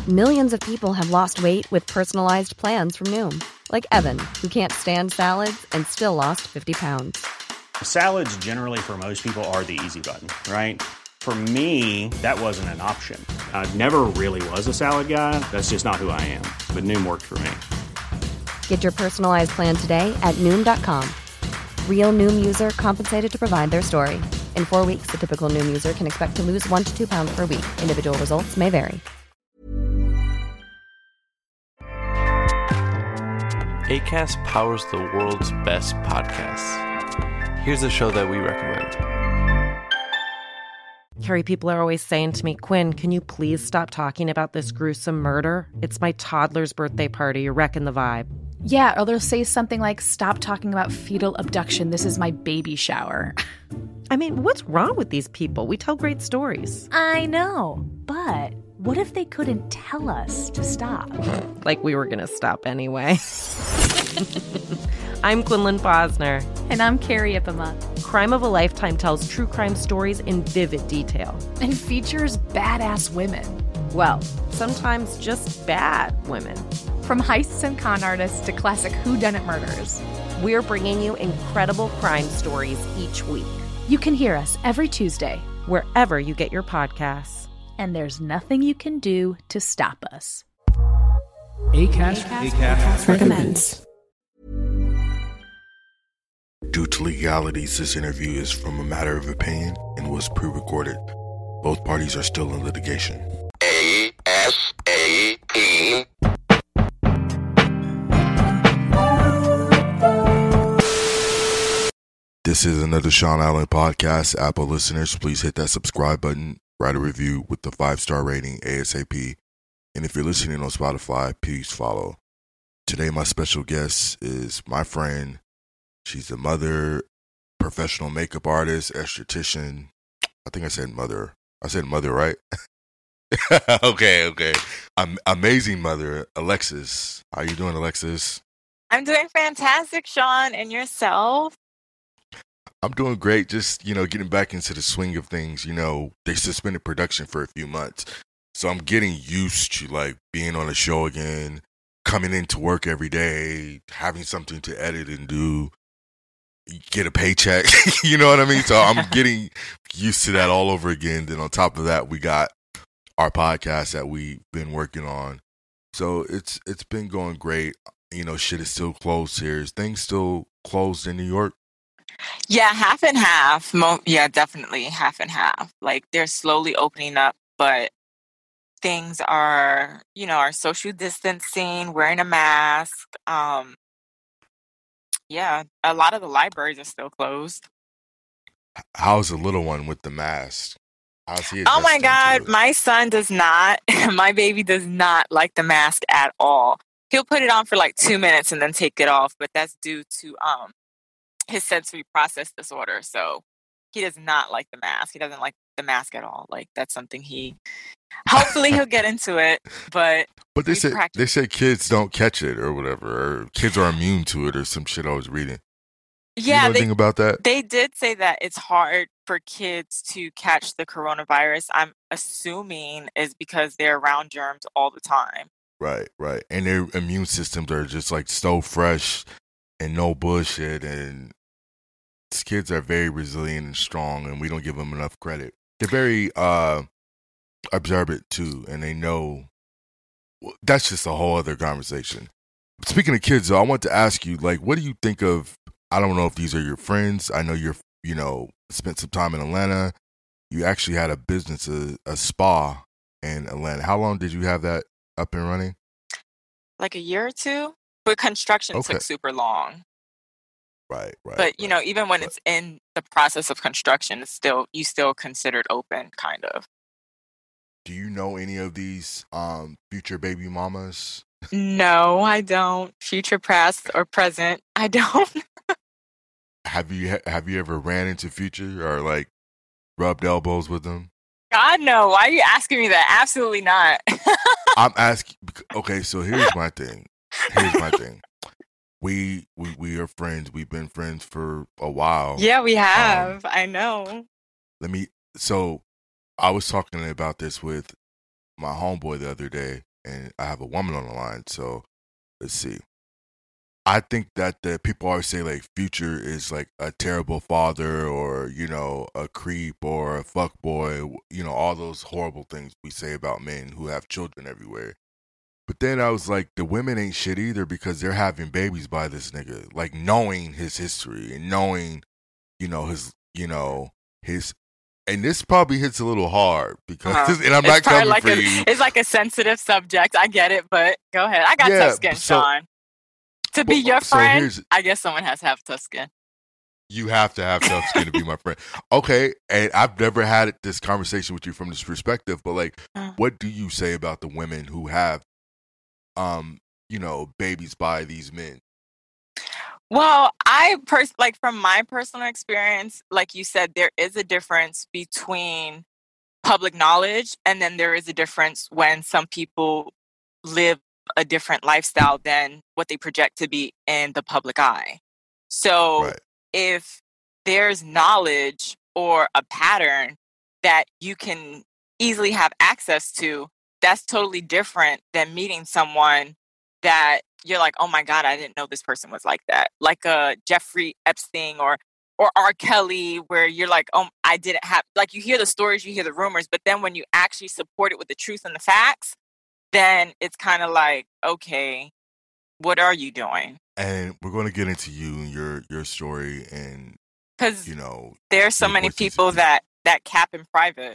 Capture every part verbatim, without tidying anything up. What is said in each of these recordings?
Millions of people have lost weight with personalized plans from Noom. Like Evan, who can't stand salads and still lost fifty pounds. Salads generally for most people are the easy button, right? For me, that wasn't an option. I never really was a salad guy. That's just not who I am. But Noom worked for me. Get your personalized plan today at Noom dot com. Real Noom user compensated to provide their story. In four weeks, the typical Noom user can expect to lose one to two pounds per week. Individual results may vary. Acast powers the world's best podcasts. Here's a show that we recommend. Carrie, people are always saying to me, Quinn, can you please stop talking about this gruesome murder? It's my toddler's birthday party. You're wrecking the vibe. Yeah, or they'll say something like, stop talking about fetal abduction. This is my baby shower. I mean, what's wrong with these people? We tell great stories. I know, but what if they couldn't tell us to stop? Like we were going to stop anyway. I'm Quinlan Posner. And I'm Carrie Ipama. Crime of a Lifetime tells true crime stories in vivid detail. And features badass women. Well, sometimes just bad women. From heists and con artists to classic whodunit murders. We're bringing you incredible crime stories each week. You can hear us every Tuesday. Wherever you get your podcasts. And there's nothing you can do to stop us. Acast, Acast, Acast recommends. Due to legalities, this interview is from a matter of opinion and was pre-recorded. Both parties are still in litigation. A S A P. This is another Sean Allen podcast. Apple listeners, please hit that subscribe button, write a review with the five-star rating ASAP. And if you're listening on Spotify, please follow. Today, my special guest is my friend. She's a mother, professional makeup artist, esthetician. I think I said mother. I said mother, right? okay, okay. Um, amazing mother, Alexis. How you doing, Alexis? I'm doing fantastic, Sean. And yourself? I'm doing great. Just, you know, getting back into the swing of things. You know, they suspended production for a few months. So I'm getting used to, like, being on a show again, coming into work every day, having something to edit and do, get a paycheck. You know what I mean? So I'm getting used to that all over again. Then on top of that, we got our podcast that we've been working on. So it's it's been going great. You know, shit is still closed here. Is things still closed in New York? Yeah, half and half. Mo- yeah, definitely half and half. Like they're slowly opening up, but things are, you know, are social distancing, wearing a mask. Um, yeah, a lot of the libraries are still closed. How's the little one with the mask? How's he? Oh my adjusting to God, it? my son does not, my baby does not like the mask at all. He'll put it on for like two minutes and then take it off, but that's due to um his sensory process disorder. So he does not like the mask. He doesn't like the mask at all. Like that's something he, hopefully he'll get into it, but But they we say practice- they say kids don't catch it or whatever, or kids are immune to it or some shit I was reading. yeah, you know they, anything about that? they did say that it's hard for kids to catch the coronavirus. I'm assuming is because they're around germs all the time. Right, right. And their immune systems are just like so fresh and no bullshit. And these kids are very resilient and strong, and we don't give them enough credit. They're very uh, observant too, and they know. Well, that's just a whole other conversation. Speaking of kids, though, I want to ask you, like, what do you think of? I don't know if these are your friends. I know you're, you know, spent some time in Atlanta. You actually had a business, a, a spa in Atlanta. How long did you have that up and running? Like a year or two, but construction Okay. took super long. Right, right. But you right. know, even when Right. it's in the process of construction, it's still you still considered open, kind of. Do you know any of these um, future baby mamas? No, I don't. Future past or present, I don't. Have you have you ever ran into Future or like rubbed elbows with them? God no. Why are you asking me that? Absolutely not. I'm asking. Okay, so here's my thing. Here's my thing. We we we are friends. We've been friends for a while. Yeah, we Um, have. I know. let me. So I was talking about this with my homeboy the other day, and I have a woman on the line. So let's see. I think that the people always say like Future is like a terrible father, or you know, a creep or a fuckboy, you know, all those horrible things we say about men who have children everywhere. But then I was like, the women ain't shit either, because they're having babies by this nigga, like knowing his history and knowing, you know, his, you know, his. And this probably hits a little hard because, uh-huh. and I'm it's not coming like for a, you. It's like a sensitive subject. I get it, but go ahead. I got yeah, tough skin, so, Sean. To be well, your friend, so I guess someone has to have tough skin. You have to have tough skin to be my friend. Okay, and I've never had this conversation with you from this perspective, but like, uh, what do you say about the women who have, um, you know, babies by these men? Well, I pers- like from my personal experience, like you said, there is a difference between public knowledge, and then there is a difference when some people live a different lifestyle than what they project to be in the public eye. So right. if there's knowledge or a pattern that you can easily have access to, that's totally different than meeting someone that you're like, oh my God, I didn't know this person was like that. Like a Jeffrey Epstein or or R. Kelly, where you're like, oh, I didn't have, like you hear the stories, you hear the rumors, but then when you actually support it with the truth and the facts, then it's kind of like, okay, what are you doing? And we're going to get into you and your your story, and because you know, there's so many people that that cap in private.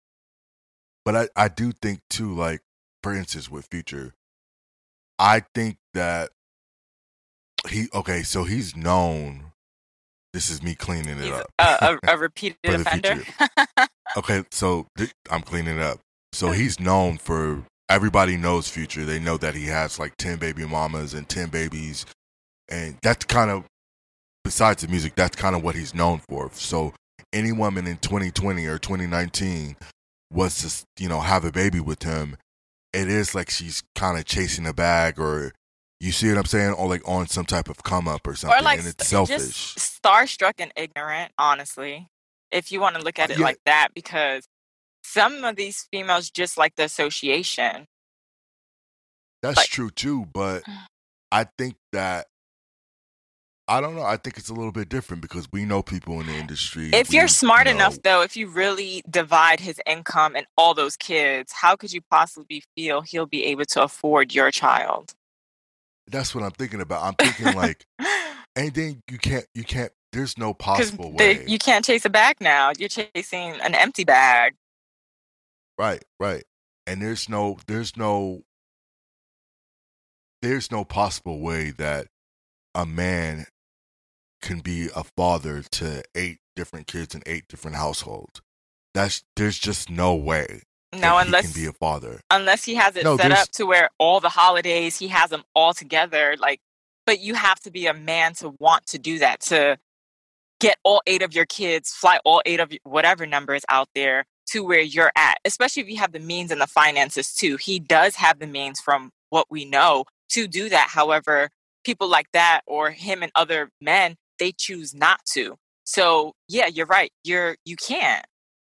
But I I do think too, like for instance with Future, I think that he okay, so he's known. This is me cleaning it he's up. A, a, a repeated offender. Okay, so th- I'm cleaning it up. So he's known for. Everybody knows Future. They know that he has like ten baby mamas and ten babies. And that's kind of, besides the music, that's kind of what he's known for. So any woman in twenty twenty or twenty nineteen was to, you know, have a baby with him, it is like she's kind of chasing a bag, or you see what I'm saying? Or like on some type of come up or something. Or like and it's selfish. Just starstruck and ignorant, honestly, if you want to look at it yeah. like that, because some of these females just like the association. That's like, true too, but I think that, I don't know, I think it's a little bit different because we know people in the industry. If we, you're smart you know, enough though, if you really divide his income and all those kids, how could you possibly feel he'll be able to afford your child? That's what I'm thinking about. I'm thinking like, and then you can't, you can't, there's no possible way. They, you can't chase a bag now. You're chasing an empty bag. Right, right. And there's no, there's no, there's no possible way that a man can be a father to eight different kids in eight different households. That's, there's just no way. No, unless he can be a father. Unless he has it no, set up to where all the holidays, he has them all together. Like, but you have to be a man to want to do that, to get all eight of your kids, fly all eight of whatever number is out there to where you're at, especially if you have the means and the finances too. He does have the means from what we know to do that. However, people like that or him and other men, they choose not to. So yeah, you're right. You're, you can't.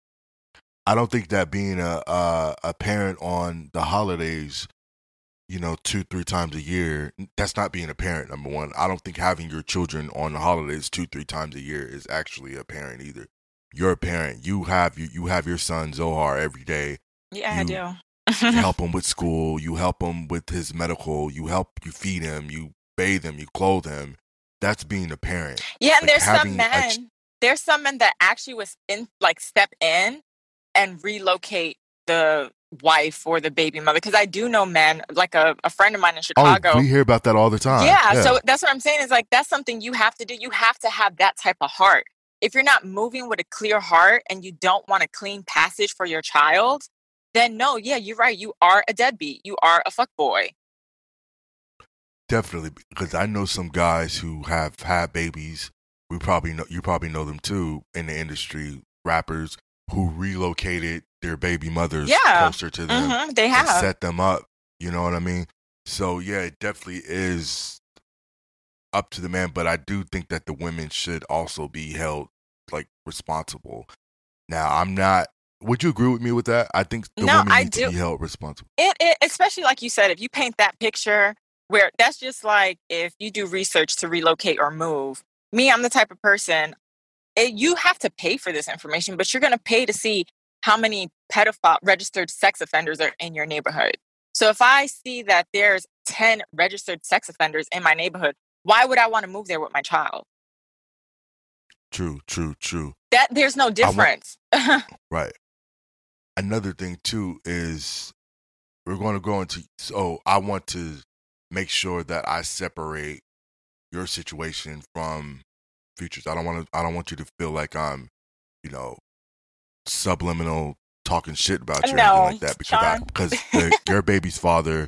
I don't think that being a, a a parent on the holidays, you know, two, three times a year, that's not being a parent, number one. I don't think having your children on the holidays two, three times a year is actually a parent either. You're a parent. You have you, you have your son Zohar every day. Yeah, you, I do. You help him with school. You help him with his medical. You help, you feed him. You bathe him. You clothe him. That's being a parent. Yeah, and like there's some men. A, there's some men that actually was in, like, step in and relocate the wife or the baby mother. Because I do know men, like a, a friend of mine in Chicago. Oh, we hear about that all the time. Yeah, yeah, so that's what I'm saying is like, that's something you have to do. You have to have that type of heart. If you're not moving with a clear heart and you don't want a clean passage for your child, then no, yeah, you're right. You are a deadbeat. You are a fuckboy. Definitely, because I know some guys who have had babies. We probably know, you probably know them too in the industry, rappers who relocated their baby mothers yeah. closer to them. Mm-hmm, they have. And set them up. You know what I mean? So yeah, it definitely is up to the man, but I do think that the women should also be held like responsible. Now, I'm not would you agree with me with that? I think the No, women I need do. to be held responsible. It, it, especially like you said, if you paint that picture where that's just like if you do research to relocate or move. Me, I'm the type of person, it, you have to pay for this information, but you're going to pay to see how many pedophile registered sex offenders are in your neighborhood. So if I see that there's ten registered sex offenders in my neighborhood, why would I want to move there with my child? True, true, true. That there's no difference. Want, right. Another thing too is we're going to go into, so I want to make sure that I separate your situation from Future's. I don't want to, I don't want you to feel like I'm, you know, subliminal talking shit about you or No, anything like that, because I, because the, your baby's father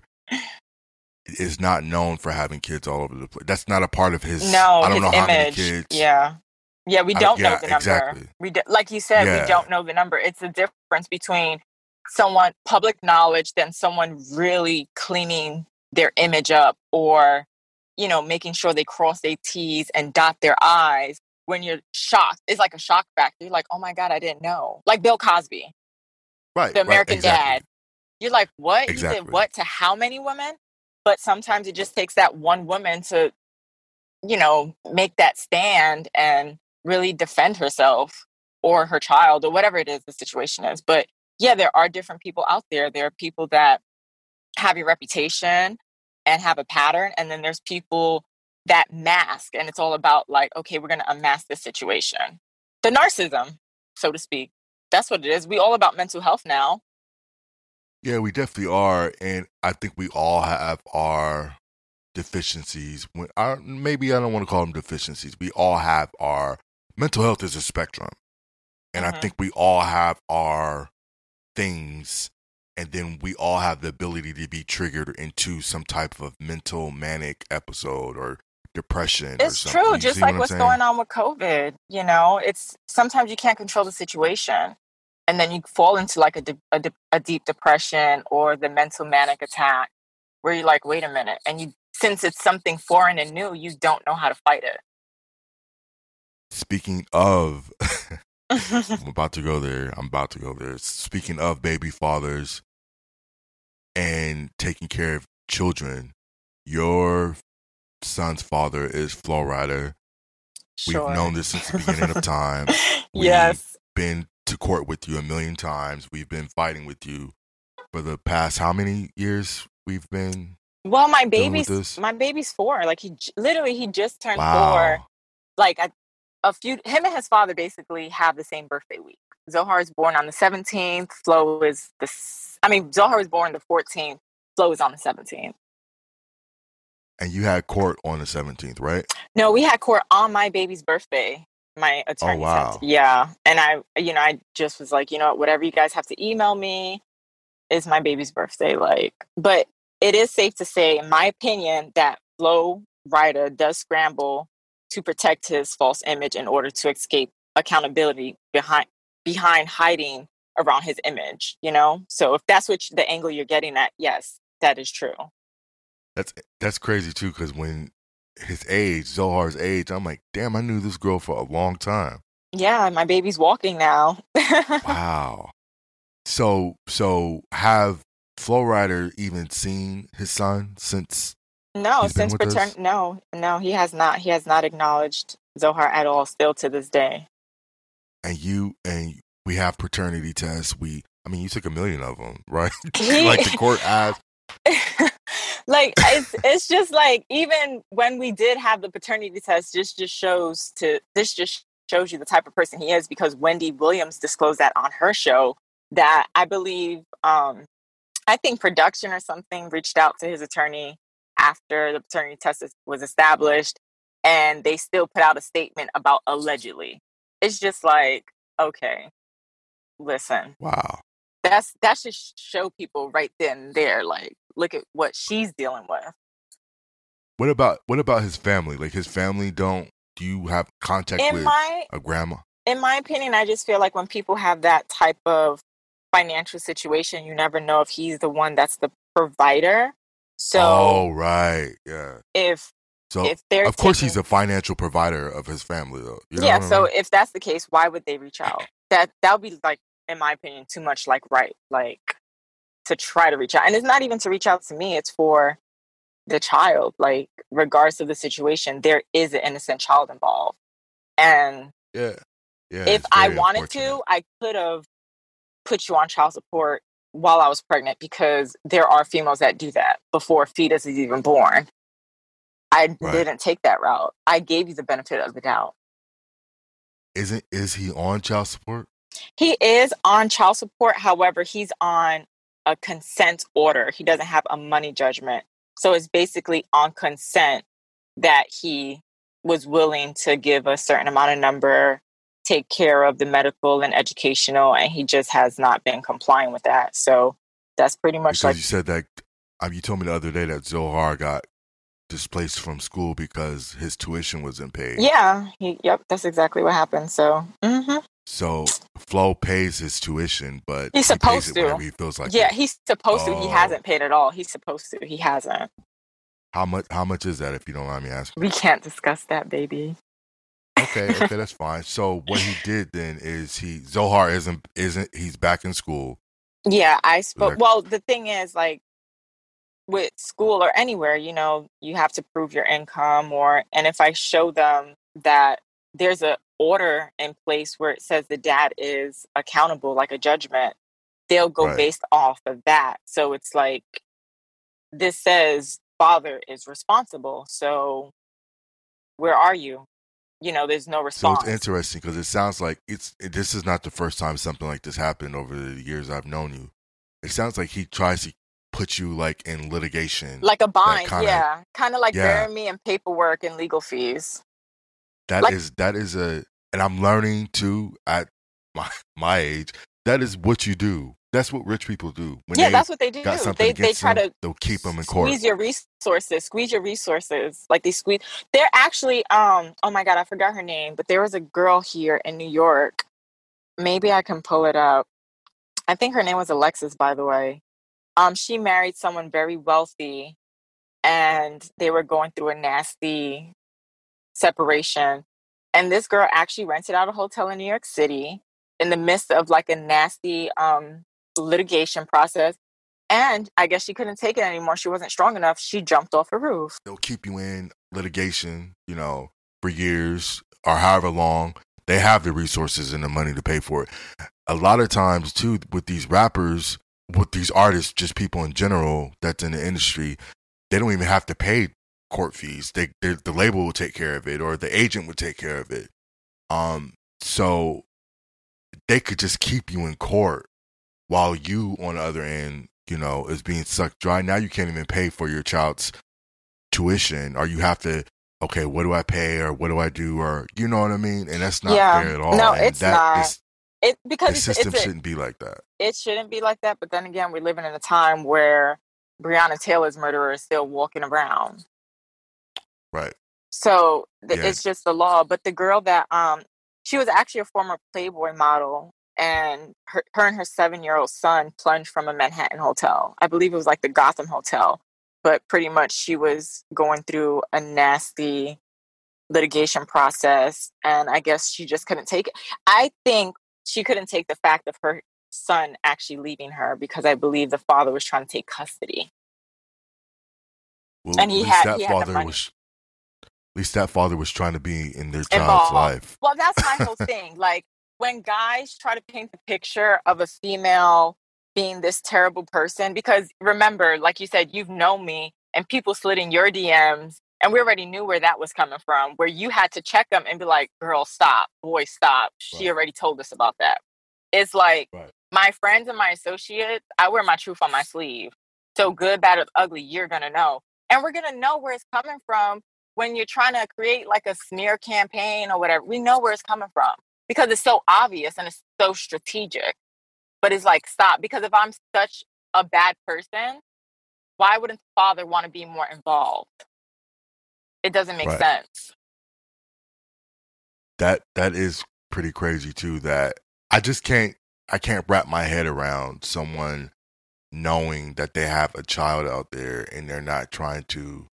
is not known for having kids all over the place. That's not a part of his. No, I don't his know how image. many kids. Yeah, yeah, we I- don't yeah, know the number. exactly. We do, like you said, Yeah. we don't know the number. It's the difference between someone public knowledge than someone really cleaning their image up, or you know, making sure they cross their T's and dot their I's. When you're shocked, it's like a shock factor. You're like, oh my God, I didn't know. Like Bill Cosby, Right. the right, American exactly. Dad. You're like, what? You Exactly. did what to how many women? But sometimes it just takes that one woman to, you know, make that stand and really defend herself or her child or whatever it is the situation is. But yeah, there are different people out there. There are people that have a reputation and have a pattern. And then there's people that mask, and it's all about like, okay, we're going to unmask this situation. The narcissism, so to speak. That's what it is. We all about mental health now. Yeah, we definitely are, and I think we all have our deficiencies. When our, maybe I don't want to call them deficiencies. We all have our mental health is a spectrum, and Mhm. I think we all have our things, and then we all have the ability to be triggered into some type of mental manic episode or depression. or It's something. true, You just see like what I'm what's saying? going on with COVID. You know, it's sometimes you can't control the situation, and then you fall into like a, de- a, de- a deep depression or the mental manic attack, where you're like, wait a minute, and you since it's something foreign and new, you don't know how to fight it. Speaking of, I'm about to go there. I'm about to go there. Speaking of baby fathers and taking care of children, your son's father is Flo Rida. Sure. We've known this since the beginning of time. We've Yes. been to court with you a million times. We've been fighting with you for the past how many years we've been Well, my dealing with baby's this? my baby's four. Like he j- literally he just turned four. Wow. Like a, a few, him and his father basically have the same birthday week. Zohar is born on the seventeenth. Flo is the. s- I mean, Zohar was born the fourteenth. Flo is on the seventeenth. And you had court on the seventeenth, right? No, we had court on my baby's birthday. My attorney Oh, wow. said, yeah. And I, you know, I just was like, you know what, whatever you guys have to email me is my baby's birthday. Like, but it is safe to say, in my opinion, that Flo Rida does scramble to protect his false image in order to escape accountability behind behind hiding around his image, you know? So if that's what you, the angle you're getting at, yes, that is true. That's that's crazy too, because when his age, Zohar's age, I'm like, damn, I knew this girl for a long time. Yeah, my baby's walking now. Wow. So so have Flo Rida even seen his son since? No, He's been since with us? patern no, no, he has not. He has not acknowledged Zohar at all, still to this day. And you and we have paternity tests. We, I mean, you took a million of them, right? He- Like the court asked. Like it's it's just like even when we did have the paternity test, this just shows to this just shows you the type of person he is, because Wendy Williams disclosed that on her show that I believe um I think production or something reached out to his attorney after the paternity test is- was established, and they still put out a statement about allegedly. It's just like, okay, listen, Wow. that's that should sh- show people right then and there, like, look at what she's dealing with. What about what about his family? Like his family don't. Do you have contact In with my a grandma? in my opinion, I just feel like when people have that type of financial situation, you never know if he's the one that's the provider. So Oh, right. Yeah. if So if they're of course he's taking- a financial provider of his family, though. You know yeah, what I so mean? if that's the case, why would they reach out? That that would be like in my opinion, too much like right, like to try to reach out. And it's not even to reach out to me, it's for the child. Like, regardless of the situation, there is an innocent child involved. And Yeah. Yeah. if it's I very wanted unfortunate. to, I could have put you on child support while I was pregnant, because there are females that do that before a fetus is even born. I Right. didn't take that route. I gave you the benefit of the doubt. Isn't is he on child support? He is on child support. However, he's on a consent order. He doesn't have a money judgment. So it's basically on consent that he was willing to give a certain amount of number, take care of the medical and educational, and he just has not been complying with that. So that's pretty much Because like, you said that um, you told me the other day that Zohar got displaced from school because his tuition wasn't paid. yeah, he, yep, that's exactly what happened. So, hmm So Flo pays his tuition, but He's he pays supposed it to. whenever he feels like yeah, it. he's supposed to. He Oh. hasn't paid at all. He's supposed to. He hasn't. How much? How much is that? If you don't mind me asking. We can't discuss that, baby. Okay, okay, that's fine. So what he did then is he Zohar isn't isn't he's back in school. Yeah, I spoke. Like- Well, the thing is, like, with school or anywhere, you know, you have to prove your income, or, and if I show them that there's a order in place where it says the dad is accountable, like a judgment, they'll go Right. based off of that. So it's like, this says father is responsible. So where are you? You know, there's no So response. it's interesting because it sounds like it's it, this is not the first time something like this happened over the years I've known you. It sounds like he tries to put you like in litigation. Like a bind, kinda- yeah. Kind of like yeah. bury me in paperwork and legal fees. That like- is that is a and I'm learning too at my my age. That is what you do. That's what rich people do. When yeah, they that's what they do. got something They they against try them, to they'll keep them in court. squeeze your resources, squeeze your resources. Like they squeeze. They're actually, um, oh my God, I forgot her name, but there was a girl here in New York. Maybe I can pull it up. I think her name was Alexis, by the way. Um, she married someone very wealthy, and they were going through a nasty separation. And this girl actually rented out a hotel in New York City in the midst of like a nasty um, litigation process. And I guess she couldn't take it anymore. She wasn't strong enough. She jumped off a roof. They'll keep you in litigation, you know, for years or however long. They have the resources and the money to pay for it. A lot of times, too, with these rappers, with these artists, just people in general that's in the industry, they don't even have to pay court fees. They, they the label will take care of it, or the agent would take care of it. Um, so they could just keep you in court while you, on the other end, you know, is being sucked dry. Now you can't even pay for your child's tuition, or you have to, okay, what do I pay, or what do I do, or you know what I mean? And that's not Yeah. fair at all. No, and it's that not. is- It because the it's, system it's a, shouldn't be like that. it shouldn't be like that. But then again, we're living in a time where Breonna Taylor's murderer is still walking around. Right. So th- Yeah. it's just the law. But the girl that um, she was actually a former Playboy model, and her, her and her seven-year-old son plunged from a Manhattan hotel. I believe it was like the Gotham Hotel, but pretty much she was going through a nasty litigation process, and I guess she just couldn't take it. I think she couldn't take the fact of her son actually leaving her, because I believe the father was trying to take custody. Well, And he at least had- that he had the father money. was. At least that father was trying to be in their child's Involved. life. Well, that's my whole thing. Like, when guys try to paint the picture of a female being this terrible person, because remember, like you said, you've known me, and people slid in your D Ms, and we already knew where that was coming from, where you had to check them and be like, girl, stop, boy, stop. She Right. already told us about that. It's like, Right. my friends and my associates, I wear my truth on my sleeve. So good, bad, or ugly, you're going to know. And we're going to know where it's coming from when you're trying to create like a smear campaign or whatever. We know where it's coming from because it's so obvious and it's so strategic. But it's like, stop. Because if I'm such a bad person, why wouldn't the father want to be more involved? It doesn't make Right. sense. That that is pretty crazy too. That I just can't I can't wrap my head around someone knowing that they have a child out there and they're not trying to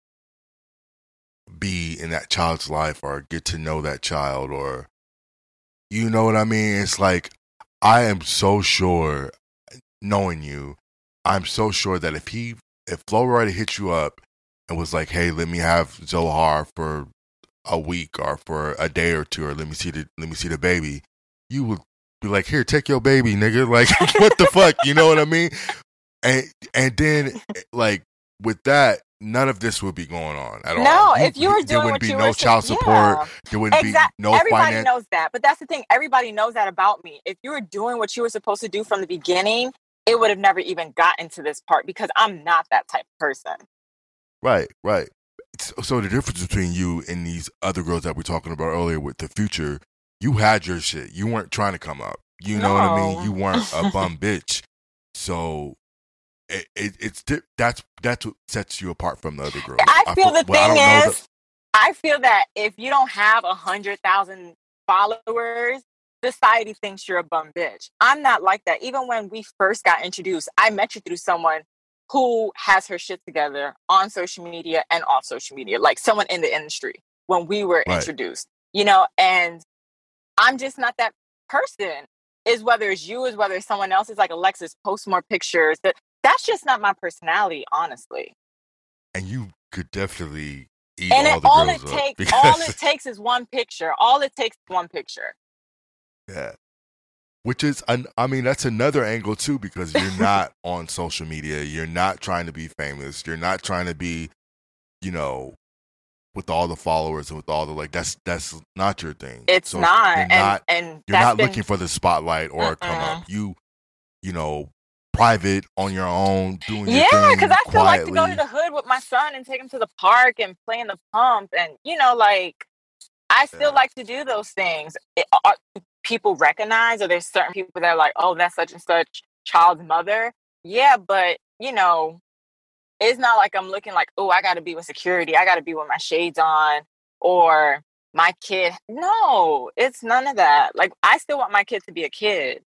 be in that child's life or get to know that child, or you know what I mean? It's like I am so sure, knowing you, I'm so sure that if he, if Flo Rida hit you up and was like, "Hey, let me have Zohar for a week or for a day or two, or let me see the let me see the baby," you would be like, "Here, take your baby, nigga." Like, what the fuck? You know what I mean? And and then like with that, none of this would be going on at all. No, You- if you were there doing wouldn't what be you no were child saying- support. yeah. There wouldn't Exactly. be no Everybody finance. knows that, but that's the thing. Everybody knows that about me. If you were doing what you were supposed to do from the beginning, it would have never even gotten to this part because I'm not that type of person. Right, right. So, so the difference between you and these other girls that we were talking about earlier with the future, you had your shit. You weren't trying to come up. You know what I mean? No. You weren't a bum bitch. So it, it, it's di- that's that's what sets you apart from the other girls. I feel the well, I thing don't know is, I feel that if you don't have a hundred thousand followers, society thinks you're a bum bitch. I'm not like that. Even when we first got introduced, I met you through someone who has her shit together on social media and off social media, like someone in the industry when we were Right. introduced, you know, and I'm just not that person. Is whether it's you, is whether it's someone else, is like, Alexis, post more pictures. That That's just not my personality, honestly. and you could definitely eat And all it, the all girls it up takes, because- all it takes is one picture. All it takes is one picture. Yeah. Which is, an, I mean, that's another angle too, because you're not on social media. You're not trying to be famous. You're not trying to be, you know, with all the followers and with all the, like, that's that's not your thing. It's So not, You're and not, and you're that's not been, looking for the spotlight or a come Mm-mm. up. You, you know, private on your own, doing your Yeah, thing because I still like to quietly. go to the hood with my son and take him to the park and play in the pump, and you know, like I still Yeah. like to do those things. It, are, people recognize, or there's certain people that are like, oh, that's such and such child's mother. Yeah, but you know, it's not like I'm looking like, oh, I got to be with security. I got to be with my shades on, or my kid. No, it's none of that. Like, I still want my kid to be a kid.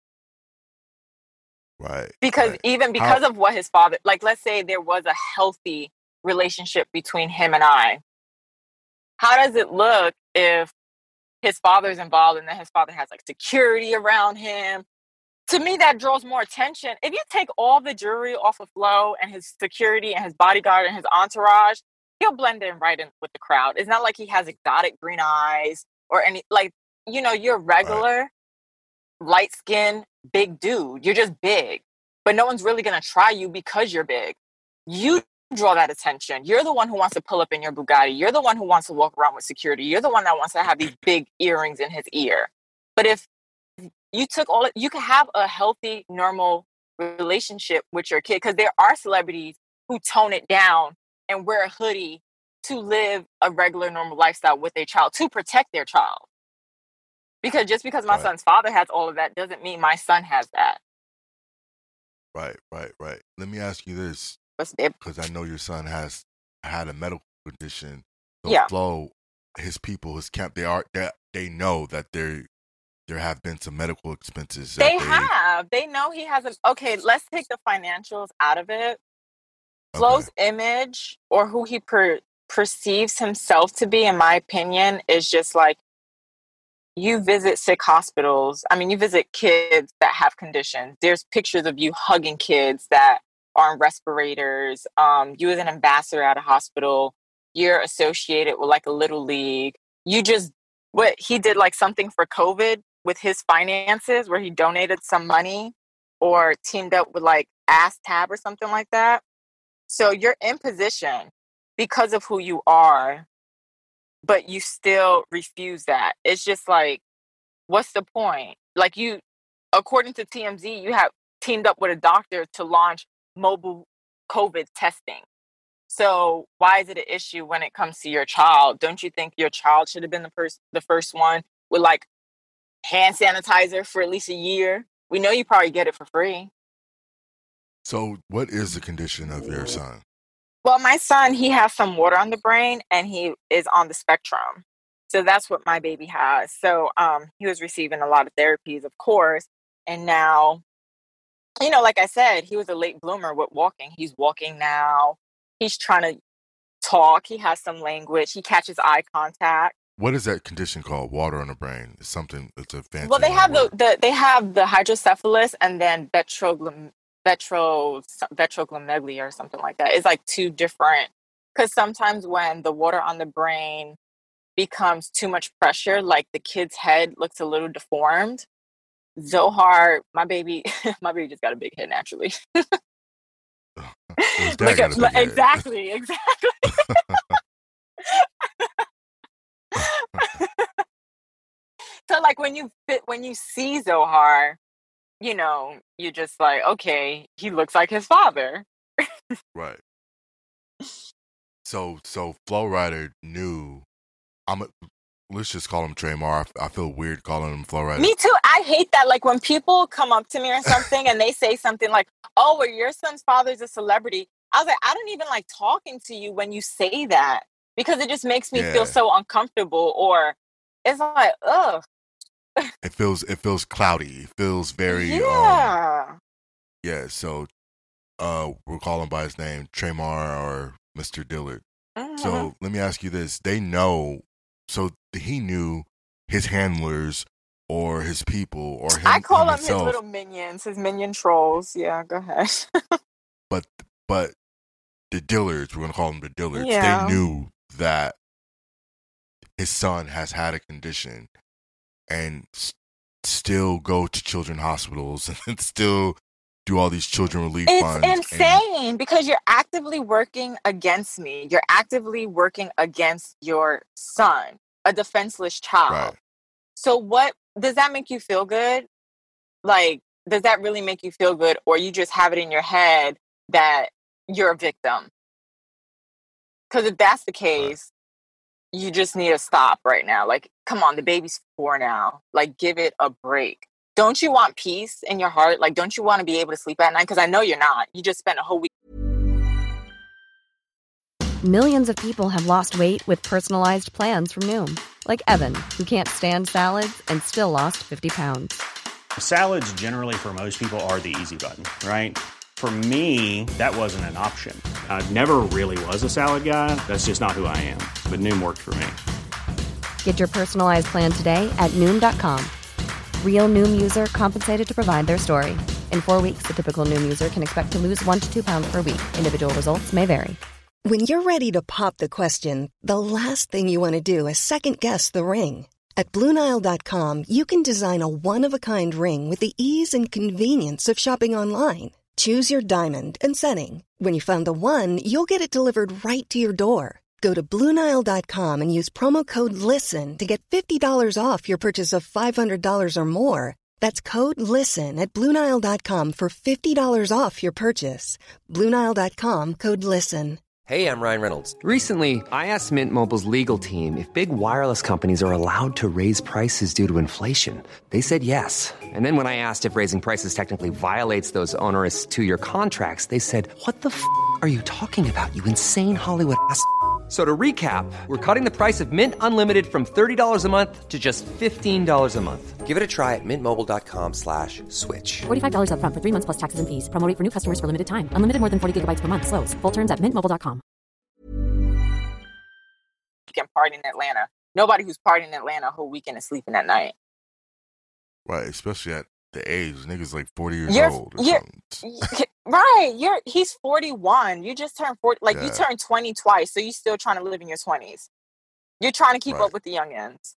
Right. Because right. even because How- of what his father, like, let's say there was a healthy relationship between him and I. How does it look if his father's involved and then his father has like security around him? To me, that draws more attention. If you take all the jewelry off of Flo and his security and his bodyguard and his entourage, he'll blend in right in with the crowd. It's not like he has exotic green eyes or any, like, you know, you're regular, light skinned, big dude. You're just big. But no one's really going to try you because you're big. You draw that attention. You're the one who wants to pull up in your Bugatti. You're the one who wants to walk around with security. You're the one that wants to have these big earrings in his ear. But if you took all, you can have a healthy, normal relationship with your kid, because there are celebrities who tone it down and wear a hoodie to live a regular, normal lifestyle with their child, to protect their child. Because just because my Right. son's father has all of that doesn't mean my son has that. Right, right, right. Let me ask you this, What's the- because I know your son has had a medical condition. So Yeah. Flo, his people, his camp, they are they, they know that there there have been some medical expenses. That They have. They know he has an. Okay, let's take the financials out of it. Flo's image, or who he per, perceives himself to be, in my opinion, is just like, you visit sick hospitals. I mean, you visit kids that have conditions. There's pictures of you hugging kids that are on respirators. Um, you as an ambassador at a hospital. You're associated with like a little league. You just, what he did, like something for COVID with his finances, where he donated some money or teamed up with like AskTab or something like that. So you're in position because of who you are, but you still refuse that. It's just like, what's the point? Like, you, according to T M Z, you have teamed up with a doctor to launch mobile COVID testing. So why is it an issue when it comes to your child? Don't you think your child should have been the first, the first one with like hand sanitizer for at least a year? We know you probably get it for free. So, what is the condition of your son? Well, my son, he has some water on the brain and he is on the spectrum. So that's what my baby has. So um, he was receiving a lot of therapies, of course. And now, you know, like I said, he was a late bloomer with walking. He's walking now. He's trying to talk. He has some language. He catches eye contact. what is that condition called? Water on the brain. It's something. It's a fancy. Well, they have the, word. the they have the hydrocephalus and then betroglum betro betroglomegaly or something like that. It's like two different. Because sometimes when the water on the brain becomes too much pressure, like the kid's head looks a little deformed. Zohar, my baby, my baby just got a big head naturally. Like a, like, exactly, exactly. So, like when you fit, when you see Zohar, you know, you're just like, okay, he looks like his father. Right. So, so Flow Rider knew. I'm. A, let's just call him Traymar. I, I feel weird calling him Flow Rider. Me too. I hate that. Like when people come up to me or something and they say something like, "Oh, well, your son's father's a celebrity." I was like, I don't even like talking to you when you say that because it just makes me Yeah. feel so uncomfortable. Or it's like, ugh. It feels. It feels cloudy. It feels very. Yeah. Um, yeah. So, uh, we'll call him by his name, Traymar or Mister Dillard. Mm-hmm. So let me ask you this: they know. So he knew his handlers or his people or him. I call him them himself, his little minions, his minion trolls. Yeah, go ahead. but but the Dillards, we're gonna call them the Dillards. Yeah. They knew that his son has had a condition, and s- still go to children's hospitals and still do all these children relief It's funds. insane and, because you're actively working against me. You're actively working against your son, a defenseless child. Right. So what does that make you feel good? Like, does that really make you feel good? Or you just have it in your head that you're a victim? Because if that's the case, right. You just need to stop right now. Like, come on, the baby's four now. Like, give it a break. Don't you want peace in your heart? Like, don't you want to be able to sleep at night? Because I know you're not. You just spent a whole week. Millions of people have lost weight with personalized plans from Noom. Like Evan, who can't stand salads and still lost fifty pounds. Salads generally for most people are the easy button, right? For me, that wasn't an option. I never really was a salad guy. That's just not who I am. But Noom worked for me. Get your personalized plan today at Noom dot com. Real Noom user compensated to provide their story. In four weeks, the typical Noom user can expect to lose one to two pounds per week. Individual results may vary. When you're ready to pop the question, the last thing you want to do is second-guess the ring. At Blue Nile dot com, you can design a one-of-a-kind ring with the ease and convenience of shopping online. Choose your diamond and setting. When you find the one, you'll get it delivered right to your door. Go to Blue Nile dot com and use promo code LISTEN to get fifty dollars off your purchase of five hundred dollars or more. That's code LISTEN at Blue Nile dot com for fifty dollars off your purchase. Blue Nile dot com, code LISTEN. Hey, I'm Ryan Reynolds. Recently, I asked Mint Mobile's legal team if big wireless companies are allowed to raise prices due to inflation. They said yes. And then when I asked if raising prices technically violates those onerous two-year contracts, they said, what the f*** are you talking about, you insane Hollywood ass f- So to recap, we're cutting the price of Mint Unlimited from thirty dollars a month to just fifteen dollars a month. Give it a try at mintmobile.com slash switch. forty-five dollars up front for three months plus taxes and fees. Promo rate for new customers for limited time. Unlimited more than forty gigabytes per month. Slows full terms at mint mobile dot com. You can party in Atlanta. Nobody who's partying in Atlanta a whole weekend is sleeping at night. right, especially at the age, niggas like forty years You're, old. Or you're something. right. You're he's forty-one. You just turned forty. Like Yeah. you turned twenty twice, so you still trying to live in your twenties. You're trying to keep Right. up with the youngins.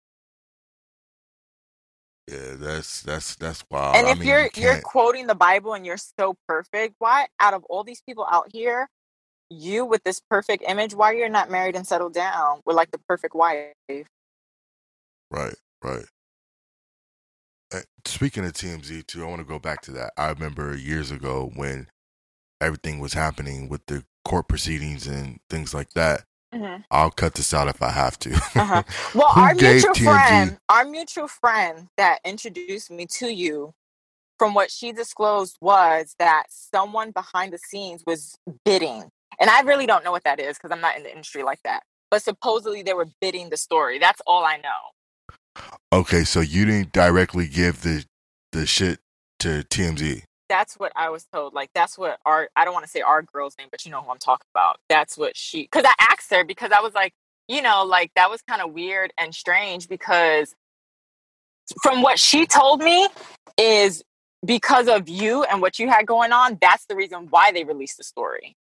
Yeah, that's that's that's wild. And I if mean, you're you you're can't- quoting the Bible and you're so perfect, why out of all these people out here, you with this perfect image, why you're not married and settled down with like the perfect wife? Right, right. Uh, Speaking of T M Z too, I want to go back to that. I remember years ago when everything was happening with the court proceedings and things like that. Mhm. I'll cut this out if I have to. Uh-huh. Well, Who our gave mutual T M Z friend, our mutual friend that introduced me to you, from what she disclosed was that someone behind the scenes was bidding. And I really don't know what that is because I'm not in the industry like that. But supposedly they were bidding the story. That's all I know. Okay, so you didn't directly give the the shit to T M Z. That's what I was told. Like, that's what our, I don't want to say our girl's name, but you know who I'm talking about. That's what she, because I asked her because I was like, you know, like that was kind of weird and strange because from what she told me is because of you and what you had going on, that's the reason why they released the story.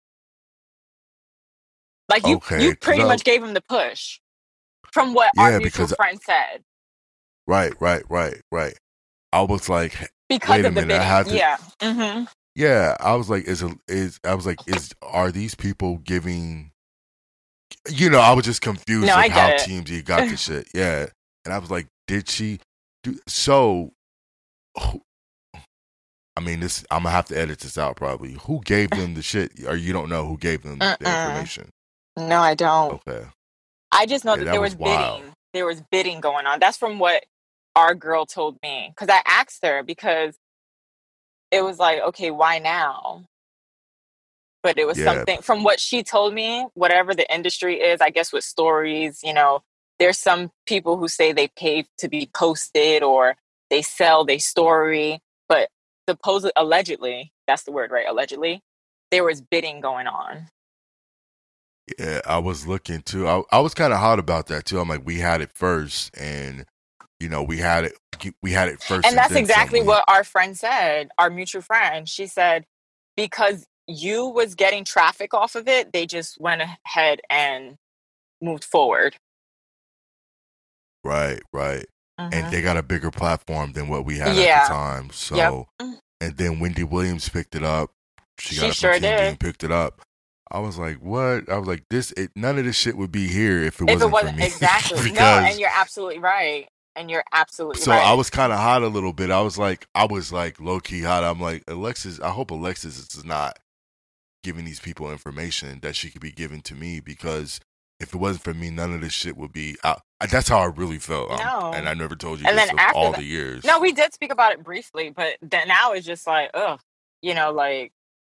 Like you, Okay, you 'cause pretty I- much gave him the push from what Yeah, our mutual because- friend said. Right, right, right, right. I was like, Because wait a of the minute, I bidding. had to. Yeah. Mm-hmm. Yeah, I was like, is a, is I was like, is are these people giving? You know, I was just confused No, of I how get it. T M Z got the shit. Yeah, and I was like, did she do so? who- I mean, this I'm gonna have to edit this out probably. Who gave them the shit? Or you don't know who gave them the Mm-mm. information? No, I don't. Okay, I just know Yeah, that, that there was was wild. bidding. There was bidding going on. That's from what our girl told me. Because I asked her because it was like, okay, why now? But it was Yeah. something from what she told me, whatever the industry is, I guess with stories, you know, there's some people who say they pay to be posted or they sell their story, but supposedly, allegedly, that's the word, right? Allegedly, there was bidding going on. Yeah, I was looking too. I, I was kind of hot about that too. I'm like, we had it first, and you know, we had it. We had it first, And that's then exactly some. what our friend said, our mutual friend. She said, because you was getting traffic off of it, they just went ahead and moved forward. Right, right. Mhm. And they got a bigger platform than what we had Yeah. at the time. So, Yep. and then Wendy Williams picked it up. She got She it sure from T M Z did. and picked it up. I was like, what? I was like, this. It, none of this shit would be here if it If wasn't it wasn't for me. exactly. No, because and you're absolutely right. And you're absolutely so right. I was kind of hot a little bit. I was like, I was like low key hot. I'm like, Alexis. I hope Alexis is not giving these people information that she could be giving to me, because if it wasn't for me, none of this shit would be out. That's how I really felt. Um, No. and I never told you And this then of after all that- the years. No, we did speak about it briefly, but then now it's just like, ugh, you know, like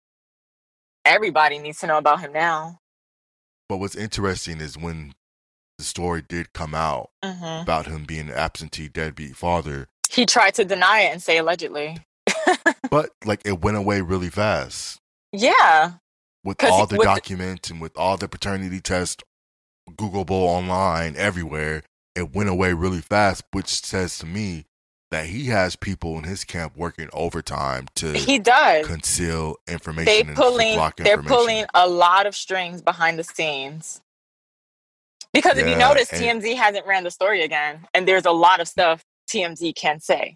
everybody needs to know about him now. But what's interesting is when the story did come out Mhm. about him being an absentee deadbeat father, He tried to deny it and say allegedly. but like it went away really fast Yeah. with 'Cause all the with the- documents and with all the paternity tests, Googleable online everywhere. It went away really fast, which says to me that he has people in his camp working overtime to He does. conceal information They and to pulling block they're information. pulling a lot of strings behind the scenes. Because if you Yeah, notice, and- T M Z hasn't ran the story again. And there's a lot of stuff T M Z can say.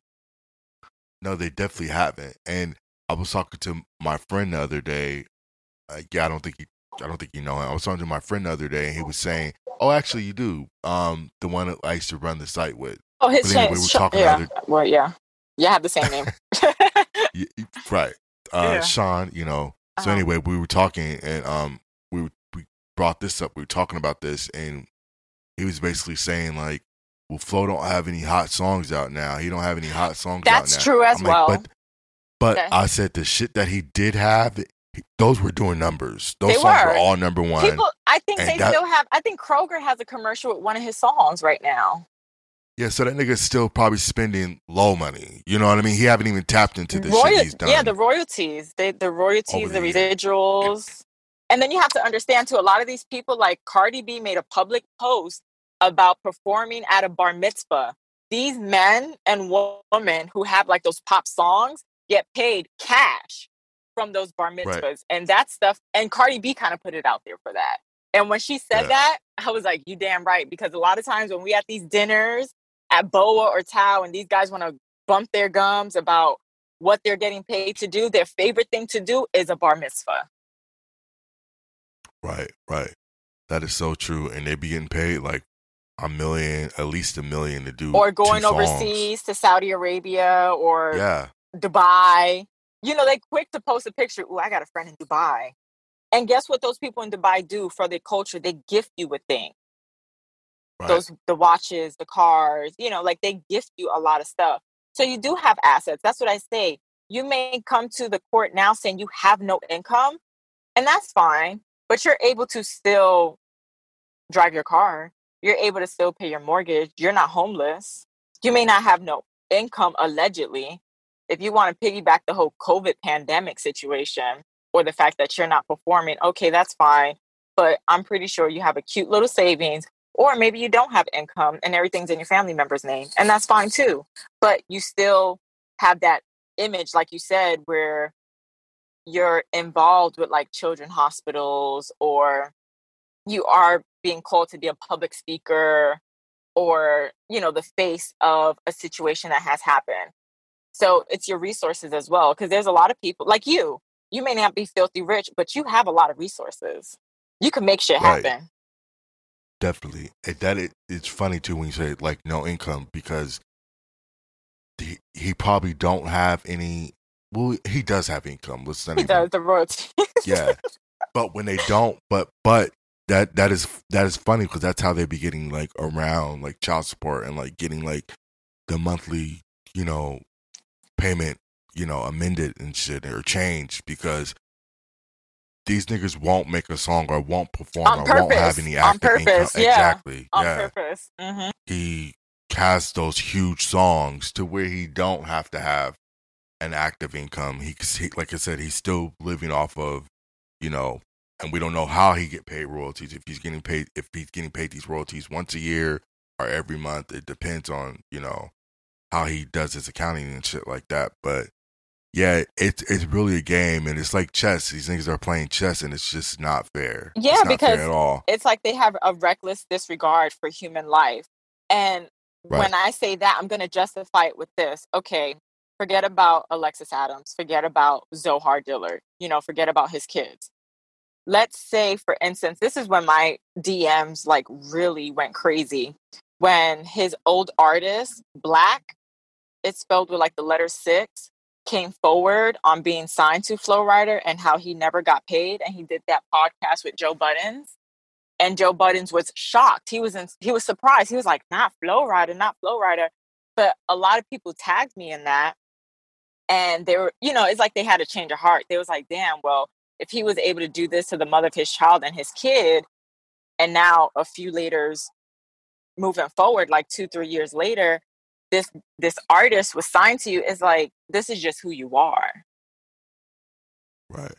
No, they definitely haven't. And I was talking to my friend the other day. Uh, yeah, I don't think you, I don't think you know him. I was talking to my friend the other day, and he was saying, "Oh, actually, you do." Um, the one that I used to run the site with. Oh, his But anyway, change. we were talking yeah. the other- Well, yeah. You have the same name. Y- y- right, uh, Yeah. Sean. You know. So Uh-huh. anyway, we were talking, and um, we we brought this up. We were talking about this, and he was basically saying like, "Well, Flo don't have any hot songs out now. He don't have any hot songs That's out now." true as I'm like, well. But, but That- I said the shit that he did have, he- those were doing numbers. Those They songs were. were. all number one. People, I think And they that- still have. I think Kroger has a commercial with one of his songs right now. Yeah, so that nigga's still probably spending low money. You know what I mean? He haven't even tapped into the Royal- shit he's done. Yeah, the royalties, they, the royalties, Over the the years. residuals, and then you have to understand too. A lot of these people, like Cardi B, made a public post about performing at a bar mitzvah. These men and wo- women who have like those pop songs get paid cash from those bar mitzvahs, Right. and that stuff. And Cardi B kind of put it out there for that. And when she said Yeah. that, I was like, "You damn right," because a lot of times when we at these dinners at B O A or Tao, and these guys want to bump their gums about what they're getting paid to do, their favorite thing to do is a bar mitzvah. Right, right. That is so true. And they be getting paid like a million, at least a million to do Or two going songs. overseas to Saudi Arabia or Yeah, Dubai. You know, they quick to post a picture. Ooh, I got a friend in Dubai. And guess what those people in Dubai do for their culture? They gift you with things. right. Those the watches, the cars, you know, like they gift you a lot of stuff. So you do have assets. That's what I say. You may come to the court now saying you have no income, and that's fine, but you're able to still drive your car. You're able to still pay your mortgage. You're not homeless. You may not have no income, allegedly. If you want to piggyback the whole COVID pandemic situation or the fact that you're not performing, okay, that's fine. But I'm pretty sure you have a cute little savings Or maybe you don't have income and everything's in your family member's name, and that's fine too. But you still have that image, like you said, where you're involved with like children hospitals, or you are being called to be a public speaker, or, you know, the face of a situation that has happened. So it's your resources as well, because there's a lot of people like you. You may not be filthy rich, but you have a lot of resources. You can make shit Right. happen. Definitely. And that it, it's funny too when you say like no income, because he, he probably don't have any. Well, he does have income. Let's not He even, does the royalty. yeah. But when they don't, but but that that is that is funny because that's how they be getting like around like child support and like getting like the monthly, you know, payment, you know, amended and shit or changed, because these niggas won't make a song or won't perform On or purpose. won't have any On active purpose, income. yeah. Exactly. On yeah. purpose. Mm-hmm. He has those huge songs to where he don't have to have an active income. He, he like I said, he's still living off of, you know, and we don't know how he get paid royalties. If he's getting paid, if he's getting paid these royalties once a year or every month, it depends on, you know, how he does his accounting and shit like that. But yeah, it's it's really a game, and it's like chess. These niggas are playing chess, and it's just not fair. Yeah, it's not because fair at all. it's like they have a reckless disregard for human life. And Right. when I say that, I'm going to justify it with this. Okay, forget about Alexis Adams. Forget about Zohar Dillard. You know, forget about his kids. Let's say, for instance, this is when my D Ms like really went crazy. When his old artist, Black, it's spelled with like the letter six, came forward on being signed to Flow Rider and how he never got paid. And he did that podcast with Joe Buttons. And Joe Buttons was shocked. He was in, he was surprised. He was like, not Flow Rider, not Flow Rider. But a lot of people tagged me in that. And they were, you know, it's like they had a change of heart. They was like, damn, well, if he was able to do this to the mother of his child and his kid, and now a few laters moving forward, like two, three years later, this this artist was signed to you, is like, this is just who you are. Right.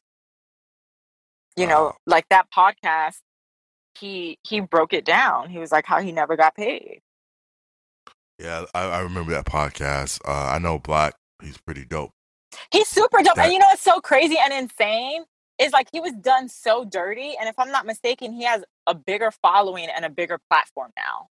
You know, like that podcast, he he broke it down. He was like how he never got paid. Yeah, I, I remember that podcast. Uh, I know Black. He's pretty dope. He's super dope. That- And you know what's so crazy and insane? Is like he was done so dirty. And if I'm not mistaken, he has a bigger following and a bigger platform now.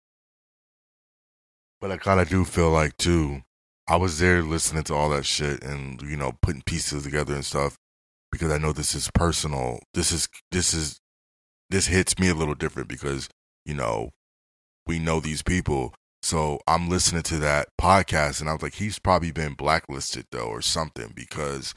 But I kind of do feel like, too, I was there listening to all that shit and, you know, putting pieces together and stuff, because I know this is personal. This is, this is, this hits me a little different because, you know, we know these people. So I'm listening to that podcast and I was like, he's probably been blacklisted, though, or something, because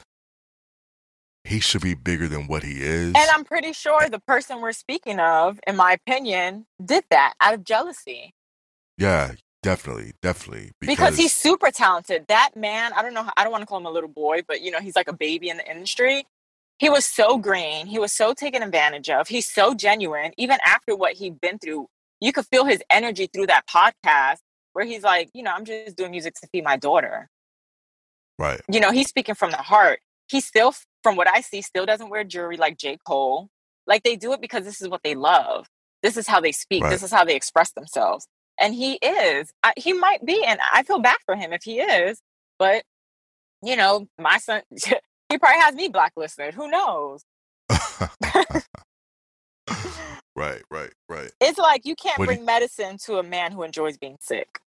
he should be bigger than what he is. And I'm pretty sure the person we're speaking of, in my opinion, did that out of jealousy. Yeah, definitely, definitely. Because, because he's super talented. That man, I don't know, I don't want to call him a little boy, but, you know, he's like a baby in the industry. He was so green. He was so taken advantage of. He's so genuine. Even after what he'd been through, you could feel his energy through that podcast where he's like, you know, I'm just doing music to feed my daughter. Right. You know, he's speaking from the heart. He still, from what I see, still doesn't wear jewelry like J. Cole. Like, they do it because this is what they love. This is how they speak. Right. This is how they express themselves. And he is. I, he might be, and I feel bad for him if he is. But, you know, my son, he probably has me blacklisted. Who knows? Right, right, right. It's like you can't What bring do you- medicine to a man who enjoys being sick.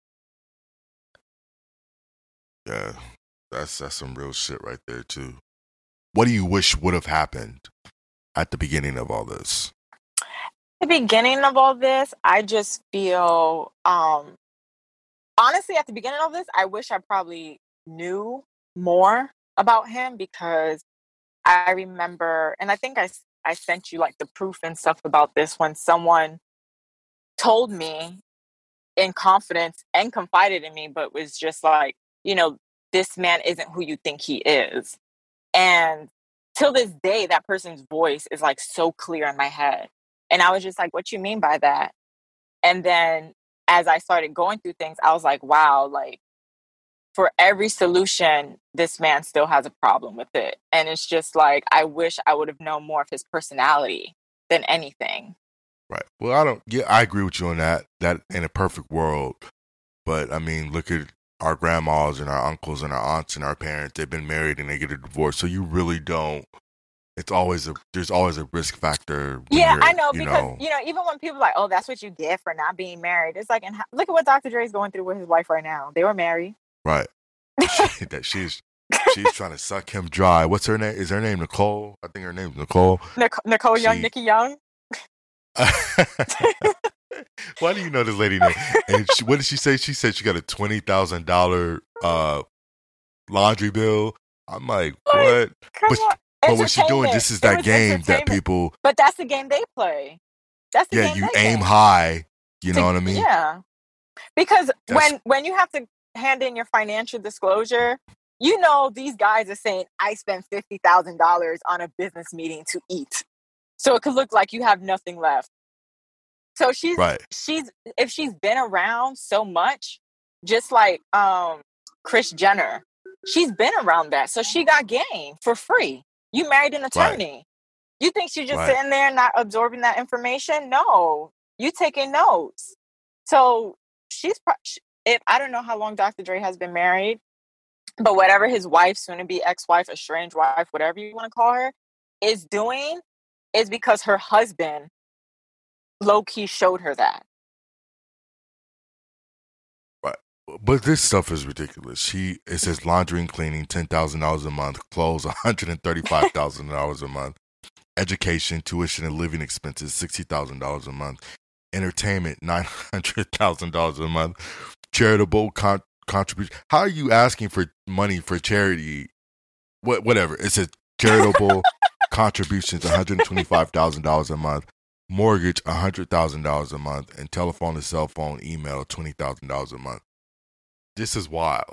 Yeah, that's that's some real shit right there too. What do you wish would have happened at the beginning of all this? The beginning of all this, I just feel, um, honestly, at the beginning of this, I wish I probably knew more about him, because I remember, and I think I, I sent you like the proof and stuff about this, when someone told me in confidence and confided in me, but was just like, you know, this man isn't who you think he is. And till this day, that person's voice is like so clear in my head. And I was just like, what you mean by that? And then as I started going through things, I was like, wow, like for every solution, this man still has a problem with it. And it's just like, I wish I would have known more of his personality than anything. Right. Well, I don't. Yeah, I agree with you on that. That in a perfect world, but I mean, look at our grandmas and our uncles and our aunts and our parents. They've been married and they get a divorce. So you really don't. It's always a. There's always a risk factor. when Yeah, you're, I know you because know, you know even when people are like, oh, that's what you get for not being married. It's like, and ho- look at what Doctor Dre's going through with his wife right now. They were married. right? She, that she's she's trying to suck him dry. What's her name? Is her name Nicole? I think her name's Nicole. Nic- Nicole Young, She. Nikki Young. Why do you know this lady name? And she, what did she say? She said she got a twenty thousand dollar uh laundry bill. I'm like, Like, what? come But on. but what she doing? Entertainment. This is It that was game that entertainment. people. But that's the game they play. That's the Yeah, game you they aim play. high. You To- know what I mean? Yeah. Because That's- when when you have to hand in your financial disclosure, you know these guys are saying, I spent fifty thousand dollars on a business meeting to eat. So it could look like you have nothing left. So she's Right. she's if she's been around so much, just like um Kris Jenner, she's been around that. So she got game for free. You married an attorney. You think she's just Right. sitting there not absorbing that information? No, you taking notes. So she's pro- sh- if I don't know how long Doctor Dre has been married, but whatever his wife, soon to be ex-wife, estranged wife, whatever you want to call her, is doing is because her husband low-key showed her that. Right. But this stuff is ridiculous. She it says laundry and cleaning ten thousand dollars a month, clothes one hundred and thirty five thousand dollars a month, education, tuition, and living expenses sixty thousand dollars a month, entertainment nine hundred thousand dollars a month, charitable con- contribution. How are you asking for money for charity? What whatever it says charitable contributions one hundred twenty five thousand dollars a month. Mortgage one hundred thousand dollars a month, and telephone and cell phone, email twenty thousand dollars a month. This is wild.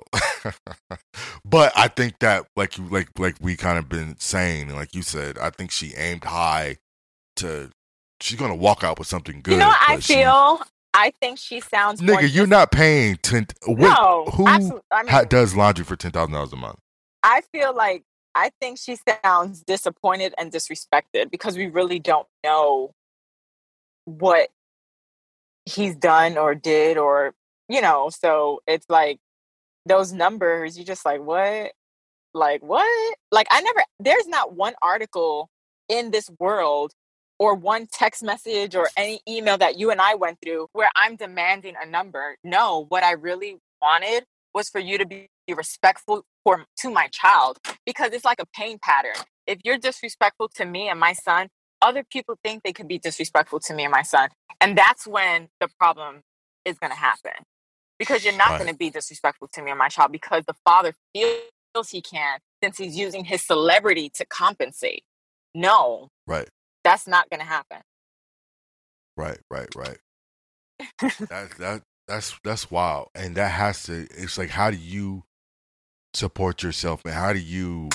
But I think that, like you, like like we kind of been saying, like you said, I think she aimed high to. She's gonna walk out with something good. You know what I but she- feel? I think she sounds more nigga, you're not paying ten. What, No, who absolute- I mean- ha- does laundry for ten thousand dollars a month? I feel like I think she sounds disappointed and disrespected because we really don't know what he's done or did, or you know, so it's like those numbers, you're just like, what? Like what? Like I never there's not one article in this world or one text message or any email that you and I went through where I'm demanding a number. No, what I really wanted was for you to be respectful for to my child, because it's like a pain pattern. If you're disrespectful to me and my son, other people think they could be disrespectful to me and my son. And that's when the problem is going to happen. Because you're not Right. going to be disrespectful to me and my child because the father feels he can, since he's using his celebrity to compensate. No, Right, that's not going to happen. right, right, right. that that that's that's wild, and that has to. It's like, how do you support yourself, and how do you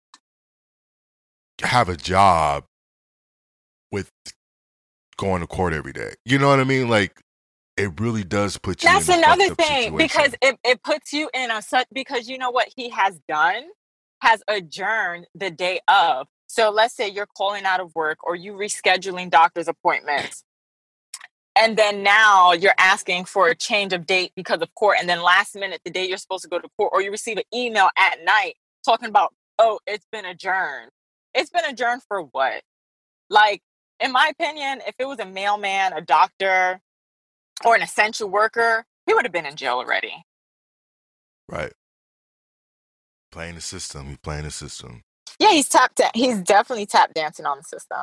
have a job with going to court every day? You know what I mean? Like, it really does put you. That's in a another fucked up thing, situation. because it, it puts you in a such, because you know what he has done has adjourned the day of. So let's say you're calling out of work or you rescheduling doctor's appointments. And then now you're asking for a change of date because of court. And then last minute, the day you're supposed to go to court, or you receive an email at night talking about, oh, it's been adjourned. It's been adjourned for what? Like, in my opinion, if it was a mailman, a doctor, or an essential worker, he would have been in jail already. Right. Playing the system. He's playing the system. Yeah, he's tap da- he's definitely tap dancing on the system.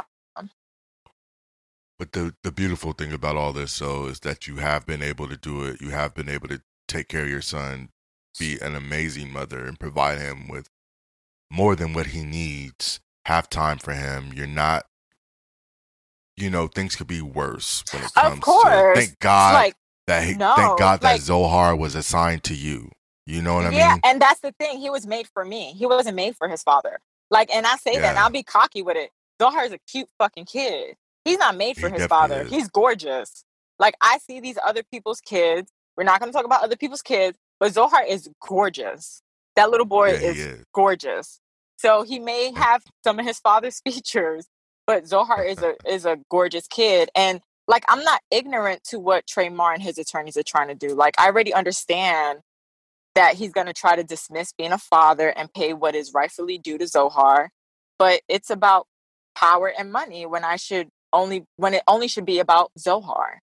But the the beautiful thing about all this, so, is that you have been able to do it. You have been able to take care of your son, be an amazing mother, and provide him with more than what he needs. Have time for him. You're not, you know, things could be worse when it comes Of course. to. Thank God Like, that he, no, thank God that like- Zohar was assigned to you. You know what I yeah, mean? and that's the thing. He was made for me. He wasn't made for his father. Like, and I say that, and Yeah. I'll be cocky with it. Zohar is a cute fucking kid. He's not made for He his definitely father. is. He's gorgeous. Like, I see these other people's kids. We're not going to talk about other people's kids, but Zohar is gorgeous. That little boy Yeah, he is, is. gorgeous. So he may have some of his father's features, but Zohar is a is a gorgeous kid. And like, I'm not ignorant to what Tremar and his attorneys are trying to do. Like, I already understand that he's going to try to dismiss being a father and pay what is rightfully due to Zohar. But it's about power and money when I should only, when it only should be about Zohar.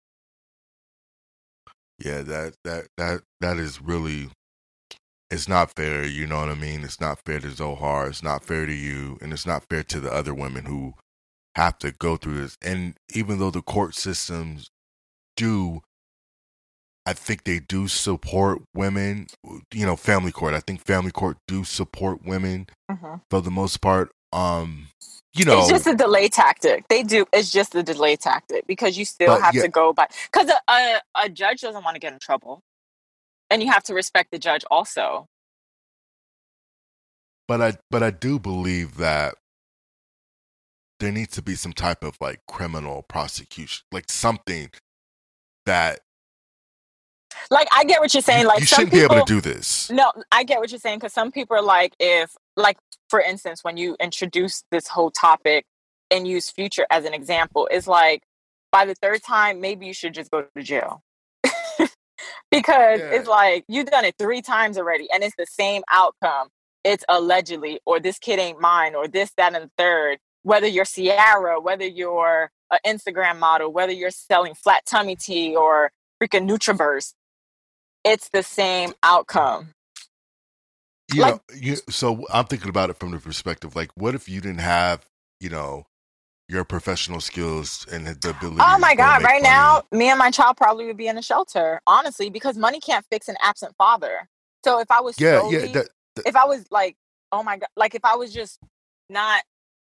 Yeah, that, that, that, that is really, it's not fair. You know what I mean? It's not fair to Zohar. It's not fair to you. And it's not fair to the other women who have to go through this. And even though the court systems do, I think they do support women, you know, family court. I think family court do support women mm-hmm. for the most part. Um, you know, it's just a delay tactic. They do. It's just a delay tactic because you still but, have yeah. to go by, because a, a, a judge doesn't want to get in trouble, and you have to respect the judge also. But I, but I do believe that there needs to be some type of like criminal prosecution, like something that. Like, I get what you're saying. Like, you some shouldn't people, be able to do this. No, I get what you're saying, because some people are like, if, like, for instance, when you introduce this whole topic and use Future as an example, it's like, by the third time, maybe you should just go to jail. Because yeah. It's like, you've done it three times already, and it's the same outcome. It's allegedly, or this kid ain't mine, or this, that, and the third. Whether you're Ciara, whether you're an Instagram model, whether you're selling flat tummy tea or freaking NutriBurst, it's the same outcome. You like, know, you, so I'm thinking about it from the perspective, like, what if you didn't have, you know, your professional skills and the ability? Oh my God! Right money? now, me and my child probably would be in a shelter, honestly, because money can't fix an absent father. So if I was, yeah, solely, yeah, that, that, if I was like, oh my God, like if I was just not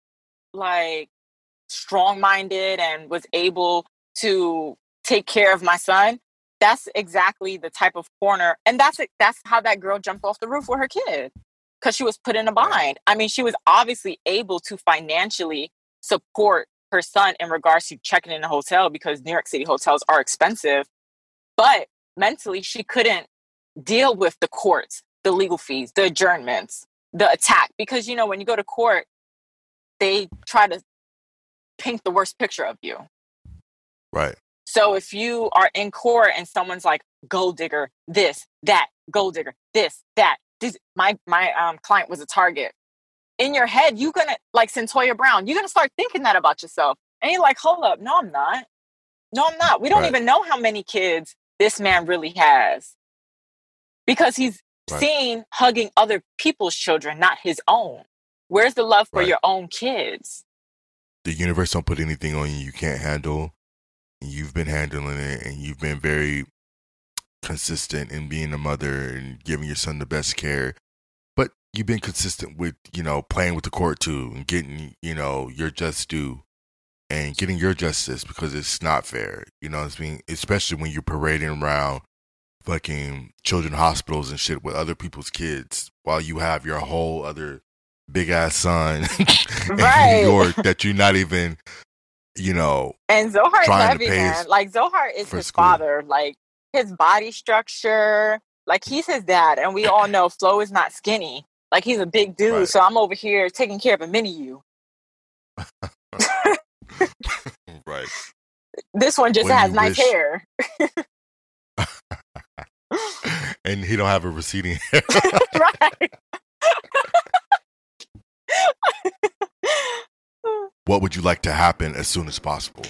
like strong-minded and was able to take care of my son, that's exactly the type of corner. And that's that's how that girl jumped off the roof with her kid, because she was put in a bind. I mean, she was obviously able to financially support her son in regards to checking in a hotel, because New York City hotels are expensive. But mentally, she couldn't deal with the courts, the legal fees, the adjournments, the attack. Because, you know, when you go to court, they try to paint the worst picture of you. Right. So if you are in court and someone's like, gold digger, this, that, gold digger, this, that, this, my, my um, client was a target. In your head, you're going to, like Centoya Brown, you're going to start thinking that about yourself. And you're like, hold up. No, I'm not. No, I'm not. We don't right. even know how many kids this man really has. Because he's right. seen hugging other people's children, not his own. Where's the love for right. your own kids? The universe don't put anything on you you can't handle. You've been handling it, and you've been very consistent in being a mother and giving your son the best care. But you've been consistent with, you know, playing with the court too, and getting, you know, your just due and getting your justice, because it's not fair. You know what I mean? Especially when you're parading around fucking children's hospitals and shit with other people's kids while you have your whole other big ass son right. in New York that you're not even, you know, and Zohar's heavy, man. his, like Zohar is his school. father, like his body structure, like he's his dad, and we all know Flo is not skinny. Like he's a big dude, right. so I'm over here taking care of a mini you. Right. This one just when has nice wish... hair. And he don't have a receding hair. Right. What would you like to happen as soon as possible?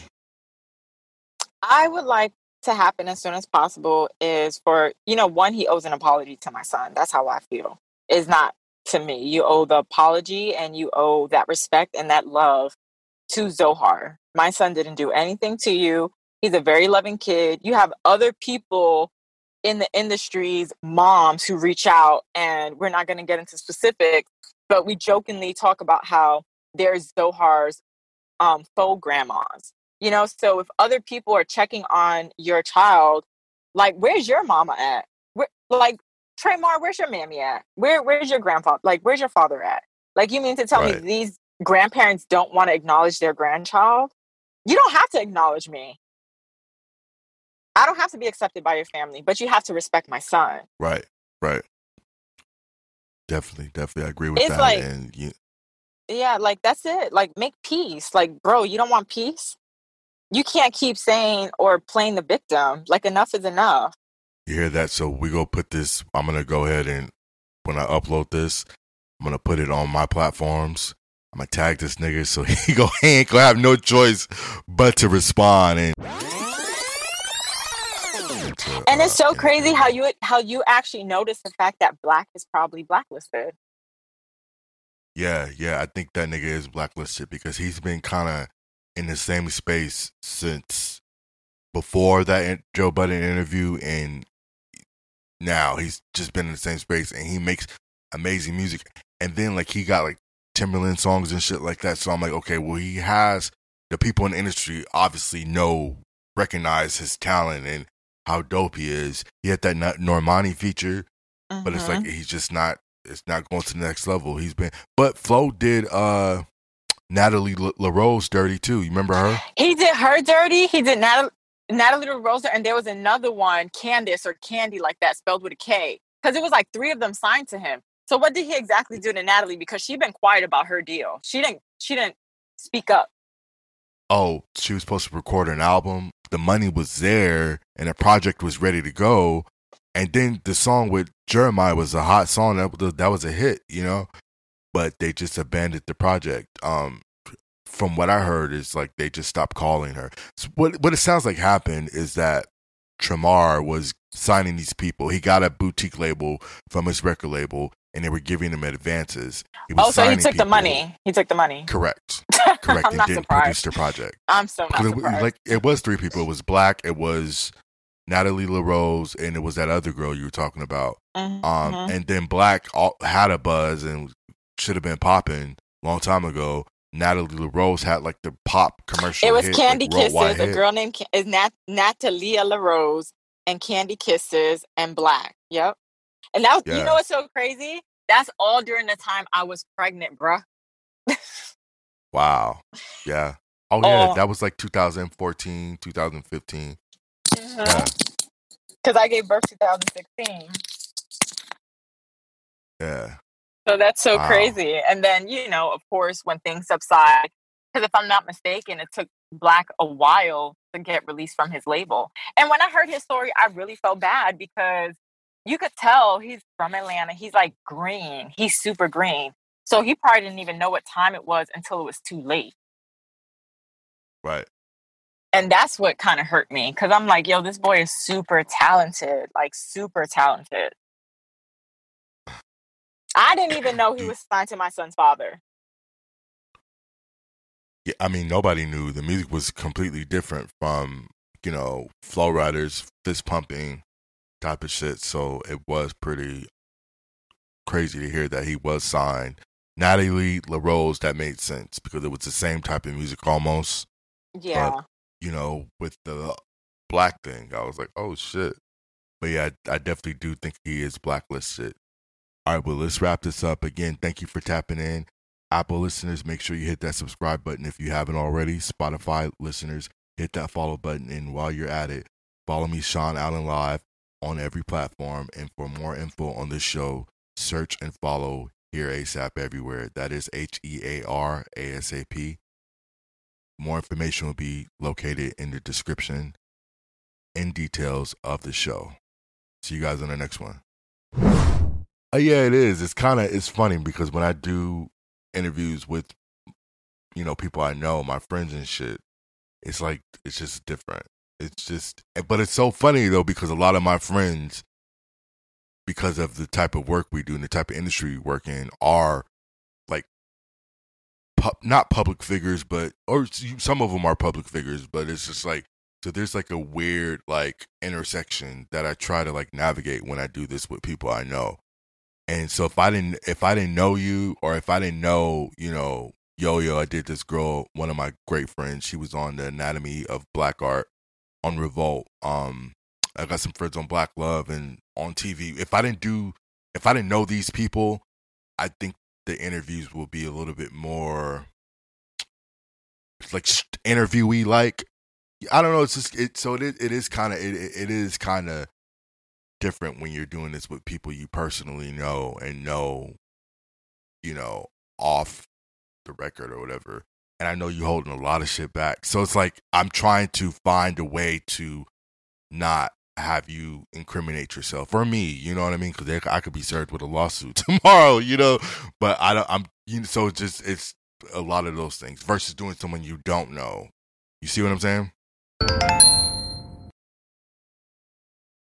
I would like to happen as soon as possible is for, you know, one, he owes an apology to my son. That's how I feel. It's not to me. You owe the apology, and you owe that respect and that love to Zohar. My son didn't do anything to you. He's a very loving kid. You have other people in the industries, moms who reach out, and we're not going to get into specifics, but we jokingly talk about how there's Zohar's um, faux grandmas. You know, so if other people are checking on your child, like, where's your mama at? Where, like, Tremar, where's your mammy at? Where, where's your grandfather? Like, where's your father at? Like, you mean to tell right. me these grandparents don't want to acknowledge their grandchild? You don't have to acknowledge me. I don't have to be accepted by your family, but you have to respect my son. Right, right. Definitely, definitely. I agree with it's that. Like, and you... Yeah, like, that's it. Like, make peace. Like, bro, you don't want peace? you can't keep saying or playing the victim. Like, enough is enough. You hear that? So we go put this. I'm gonna go ahead and when I upload this, I'm gonna put it on my platforms. I'm gonna tag this nigga so he go he ain't gonna have no choice but to respond. And to, and it's uh, so crazy how you how you actually notice the fact that Black is probably blacklisted. Yeah, yeah, I think that nigga is blacklisted because he's been kind of in the same space since before that in- Joe Budden interview, and now he's just been in the same space, and he makes amazing music. And then like he got like Timberland songs and shit like that. So I'm like, okay, well he has the people in the industry obviously know, recognize his talent and how dope he is. He had that Normani feature, mm-hmm. but it's like he's just not. It's not going to the next level. He's been, but Flo did uh, Natalie L- LaRose dirty too. You remember her? He did her dirty. He did Natalie, Natalie LaRose, and there was another one, Candace or Candy, like that, spelled with a K. Because it was like three of them signed to him. So what did he exactly do to Natalie? Because she'd been quiet about her deal. She didn't. She didn't speak up. Oh, she was supposed to record an album. The money was there, and the project was ready to go. And then the song with Jeremiah was a hot song. That was, that was a hit, you know? But they just abandoned the project. Um, from what I heard, is like they just stopped calling her. So what what it sounds like happened is that Tremar was signing these people. He got a boutique label from his record label, and they were giving him advances. He was oh, so he took people. the money. He took the money. Correct. Correct. I'm and not didn't surprised. produce the project. I'm so not it, surprised. Like, it was three people. It was Black. It was Natalie LaRose, and it was that other girl you were talking about. Mm-hmm. Um, and then Black all, had a buzz and should have been popping a long time ago. Natalie LaRose had like the pop commercial. It was hit, Candy like, Kisses. A hit. girl named is Nat- Natalia LaRose and Candy Kisses and Black. Yep. And that was, Yeah. you know what's so crazy? That's all during the time I was pregnant, bruh. Wow. Yeah. Oh yeah, Oh. that was like two thousand fourteen, two thousand fifteen. Because Yeah. I gave birth two thousand sixteen. Yeah. So that's so Wow. crazy. And then, you know, of course, when things subside, because if I'm not mistaken, it took Black a while to get released from his label. And when I heard his story, I really felt bad because you could tell he's from Atlanta. He's like green. He's super green. So he probably didn't even know what time it was until it was too late. Right. And that's what kind of hurt me because I'm like, yo, this boy is super talented, like super talented. I didn't even know he was signed to my son's father. Yeah, I mean, nobody knew. The music was completely different from, you know, Flow Riders, fist pumping type of shit. So it was pretty crazy to hear that he was signed. Natalie LaRose, that made sense because it was the same type of music almost. Yeah. But, you know, with the Black thing, I was like, oh shit. But yeah, I, I definitely do think he is blacklisted. All right, well, let's wrap this up. Again, thank you for tapping in. Apple listeners, make sure you hit that subscribe button if you haven't already. Spotify listeners, hit that follow button. And while you're at it, follow me, Sean Allen Live, on every platform. And for more info on this show, search and follow Hear ASAP everywhere. That is H E A R A S A P. More information will be located in the description and details of the show. See you guys on the next one. Uh, yeah, it is. It's kind of, it's funny because when I do interviews with, you know, people I know, my friends and shit, it's like, it's just different. It's just, but it's so funny though, because a lot of my friends, because of the type of work we do and the type of industry we work in, are like, pu- not public figures, but, or some of them are public figures, but it's just like, so there's like a weird like intersection that I try to like navigate when I do this with people I know. And so if I didn't, if I didn't know you, or if I didn't know, you know, Yo-Yo, I did this girl, one of my great friends, she was on the Anatomy of Black Art on Revolt. Um, I got some friends on Black Love and on T V. If I didn't do, if I didn't know these people, I think the interviews will be a little bit more like interviewee like. I don't know. It's just it. So it is, it is kind of it. It is kind of different when you're doing this with people you personally know and know, you know, off the record or whatever. and I know you holding a lot of shit back. So it's like I'm trying to find a way to not have you incriminate yourself or me. You know what I mean? Because I could be served with a lawsuit tomorrow. You know, but I don't. I'm. You know, so it's just it's a lot of those things versus doing someone you don't know. You see what I'm saying?